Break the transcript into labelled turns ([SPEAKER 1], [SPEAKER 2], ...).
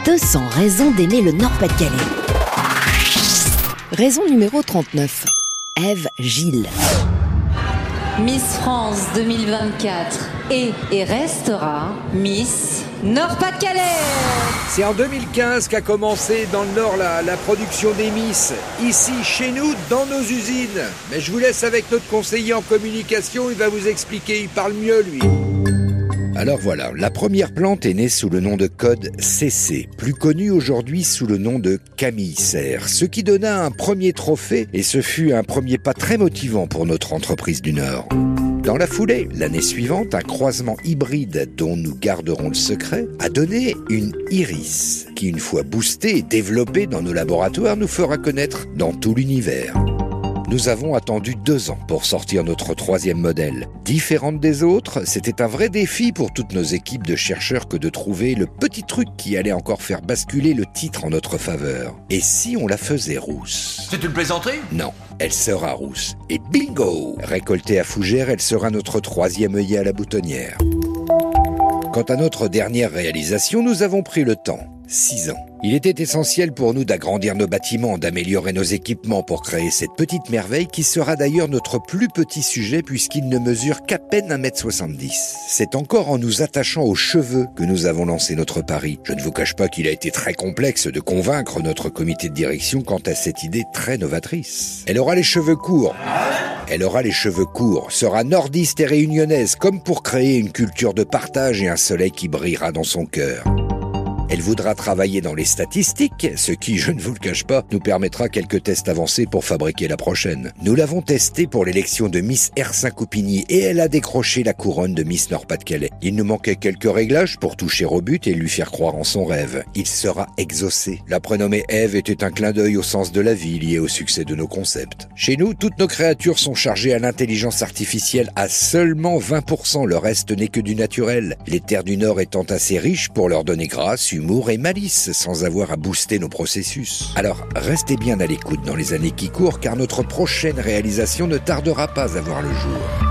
[SPEAKER 1] 200 raisons d'aimer le Nord-Pas-de-Calais. Raison numéro 39. Ève Gilles.
[SPEAKER 2] Miss France 2024 est et restera Miss Nord-Pas-de-Calais.
[SPEAKER 3] C'est en 2015 qu'a commencé dans le Nord la production des Miss, ici, chez nous, dans nos usines. Mais je vous laisse avec notre conseiller en communication, il va vous expliquer, il parle mieux lui. Alors voilà, la première plante est née sous le nom de code CC, plus connue aujourd'hui sous le nom de Camille Serre, ce qui donna un premier trophée et ce fut un premier pas très motivant pour notre entreprise du Nord. Dans la foulée, l'année suivante, un croisement hybride dont nous garderons le secret a donné une iris qui, une fois boostée et développée dans nos laboratoires, nous fera connaître dans tout l'univers. Nous avons attendu 2 ans pour sortir notre 3e modèle. Différente des autres, c'était un vrai défi pour toutes nos équipes de chercheurs que de trouver le petit truc qui allait encore faire basculer le titre en notre faveur. Et si on la faisait rousse ?
[SPEAKER 4] C'est une plaisanterie ?
[SPEAKER 3] Non, elle sera rousse. Et bingo ! Récoltée à Fougères, elle sera notre 3e œillet à la boutonnière. Quant à notre dernière réalisation, nous avons pris le temps. 6 ans. Il était essentiel pour nous d'agrandir nos bâtiments, d'améliorer nos équipements pour créer cette petite merveille qui sera d'ailleurs notre plus petit sujet puisqu'il ne mesure qu'à peine 1m70. C'est encore en nous attachant aux cheveux que nous avons lancé notre pari. Je ne vous cache pas qu'il a été très complexe de convaincre notre comité de direction quant à cette idée très novatrice. Elle aura les cheveux courts. Sera nordiste et réunionnaise comme pour créer une culture de partage et un soleil qui brillera dans son cœur. Elle voudra travailler dans les statistiques, ce qui, je ne vous le cache pas, nous permettra quelques tests avancés pour fabriquer la prochaine. Nous l'avons testée pour l'élection de Miss Ersin-Coupigny et elle a décroché la couronne de Miss Nord-Pas-de-Calais. Il nous manquait quelques réglages pour toucher au but et lui faire croire en son rêve. Il sera exaucé. La prénommée Ève était un clin d'œil au sens de la vie lié au succès de nos concepts. Chez nous, toutes nos créatures sont chargées à l'intelligence artificielle à seulement 20%. Le reste n'est que du naturel. Les terres du Nord étant assez riches pour leur donner grâce, humour et malice sans avoir à booster nos processus. Alors, restez bien à l'écoute dans les années qui courent car notre prochaine réalisation ne tardera pas à voir le jour.